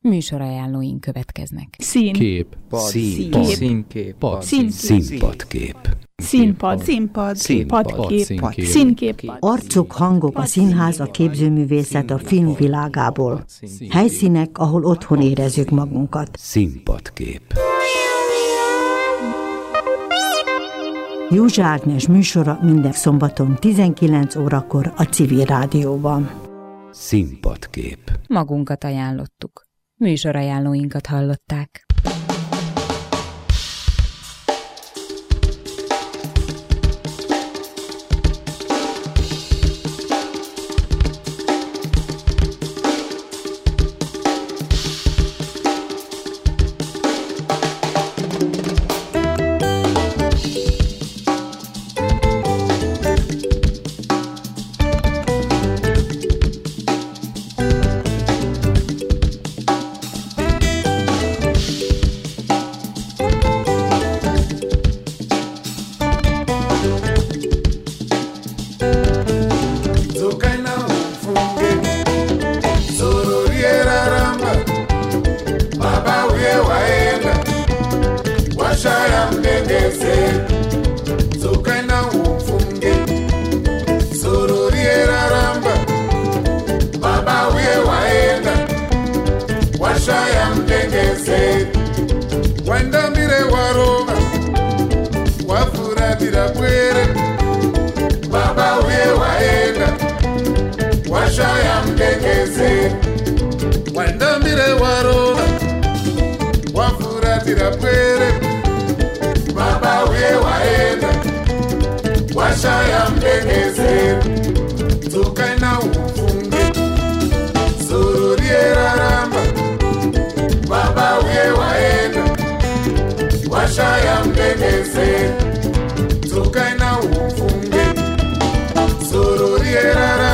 Műsorajánlóink következnek. Színpadkép. Arcok, hangok, a színház, a képzőművészet a film világából. Helyszínek, ahol otthon érezzük magunkat. Színpadkép. Józsa Ágnes műsora minden szombaton 19 órakor a Civil Rádióban. Színpadkép. Magunkat ajánlottuk. Műsorajánlóinkat hallották. Tukaina ufunge, sororiera